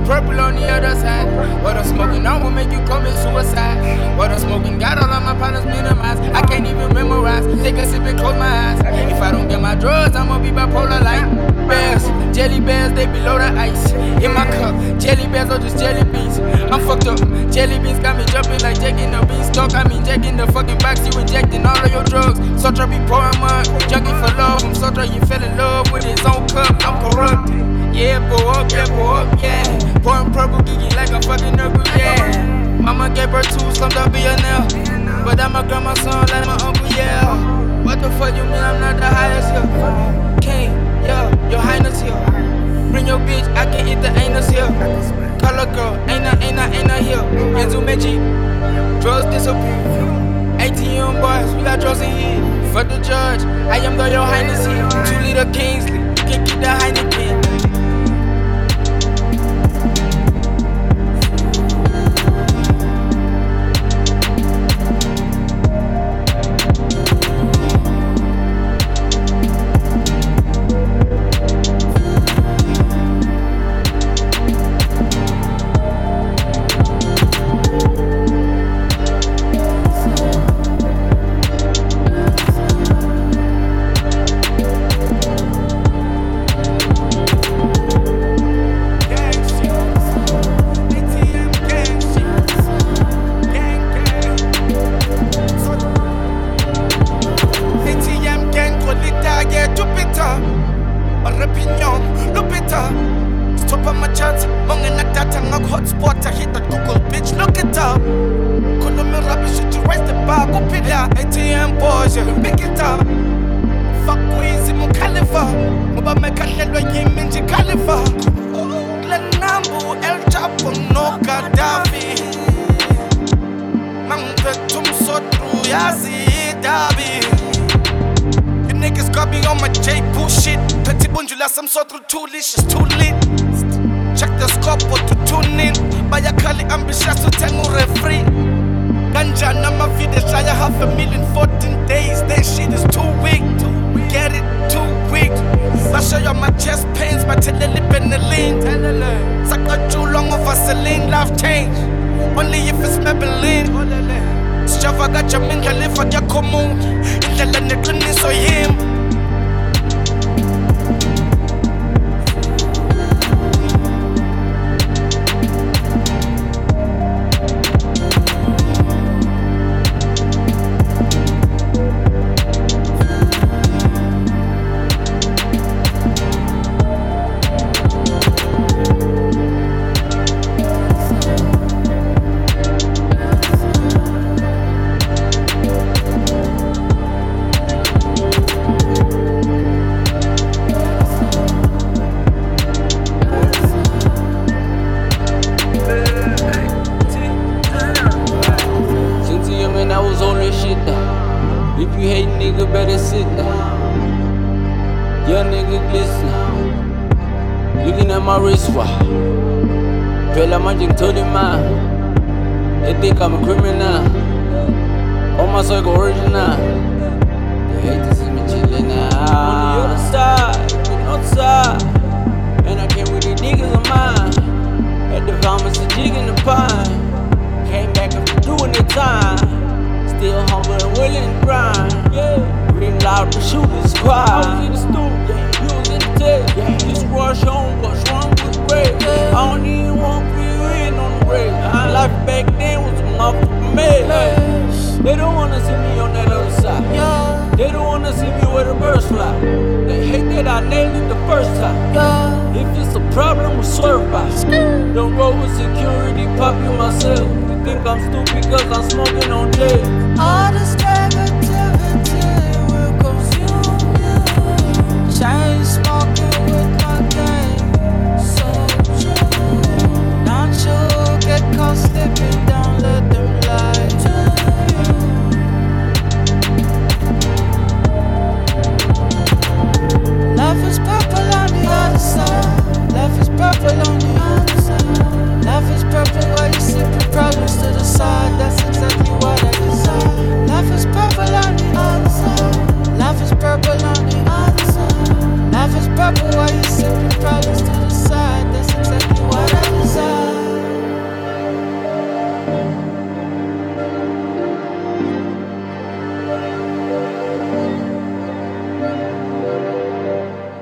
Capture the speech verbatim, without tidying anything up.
purple on the other side. What I'm smoking on will make you commit suicide. What I'm smoking got all of my problems minimized. I can't even memorize. Take a sip and close my eyes. If I don't get my drugs, I'ma be bipolar like bears. Jelly bears, they below the ice. In my cup, jelly bears or just jelly beans. I'm fucked up. Jelly beans got me jumping like Jack in the beanstalk. I mean Jack in the fucking box, you injecting all of your drugs. Sotra be pouring mud, junkie for love. From Sotra you fell in love with his own cup. I'm corrupted. Yeah, pour up, yeah, pour up, yeah. Pouring purple, geeky like a fucking nurgle, yeah. Mama gave birth to slummed up billionaire, but I'm a grandma's son like my uncle, yeah. What the fuck you mean I'm not the highest here? King, yeah, your highness here. Bring your bitch, I can eat the anus here. Color girl, ain't a, ain't a, ain't a here. Enzo Magic, drugs disappear. A T M boys, we got drugs in here. Fuck the judge, I am the your highness here. Two liter Kingsley, can't keep the Heineken. Top of my chart, mongin na data ngak hotspot. I hit that Google, bitch, look it up. Kolome rubbish, should you raise the bar? Go pit ya, A T M boys, yeah, pick it up. Fuck Queezy, mo Khalifa. Moba me kahlelwa yiminji Khalifa. Glenambu, El Chapo, no Gaddafi. Mangpetum sotru, yazi dabi. Niggas got me on my J bullshit. Petit bunjula, some sort of toolish, it's too lit. Check the scope or to tune in. Bayakali ambitious to tango free. Ganja nama vida shaya half a million fourteen days. That shit is too weak. Get it too weak. I show you my chest pains, but tell the lip and the lean. Saka too long of Vaseline, life change. Only if it's Maybelline. Sijavagaja minga ya komu. Indlela neqiniso yimi. If you hate nigga, better sit down. Young nigga glisten. Looking at my wrist, wow. Pela manjing to the man. They think I'm a criminal. On my circle original. They hate to see me chillin' now. On the other side, the north side. And I came with the niggas of mine. At the pharmacy, jigging the pine. Came back after doing the time. Still humble and willing to grind. Yeah, green loud to shoot the squad. I was in the stool, yeah. You was in the tail. Yeah. Just rush home, what's wrong with Ray? Yeah. I don't even want to be in on the race. My life back then was a motherfucking mess. They don't wanna see me on that other side. Yeah. They don't wanna see me where the birds fly. They hate that I nailed it the first time. Yeah. If it's a problem, we swerve by. Don't roll with security, pop you myself. Think I'm stupid cause I'm smoking on J. All the stagger